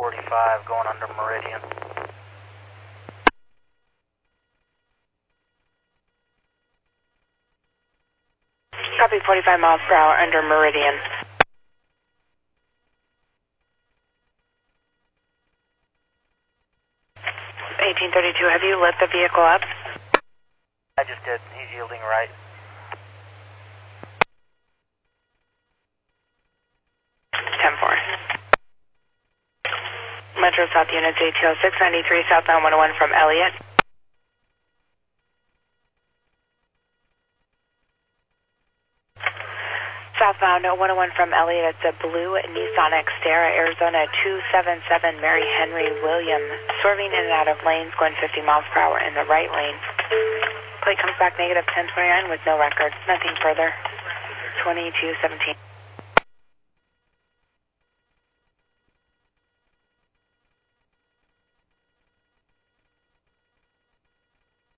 45 going under Meridian. Copy 45 miles per hour under Meridian. 1832, have you lit the vehicle up? I just did. He's yielding right. Metro South Units ATL 693 southbound 101 from Elliott. Southbound 101 from Elliott, it's a blue Nissan Xterra, Arizona 277 Mary Henry William, swerving in and out of lanes, going 50 miles per hour in the right lane. Plate comes back negative 1029 with no records, nothing further. 2217.